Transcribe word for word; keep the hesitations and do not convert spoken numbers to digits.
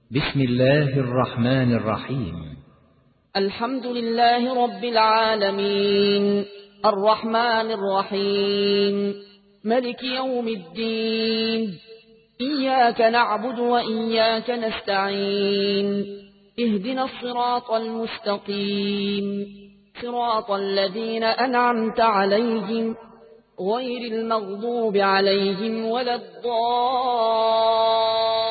بسم الله الرحمن الرحيم. الحمد لله رب العالمين الرحمن الرحيم ملك يوم الدين. إياك نعبد وإياك نستعين. اهدنا الصراط المستقيم، صراط الذين أنعمت عليهم غير المغضوب عليهم ولا الضالين.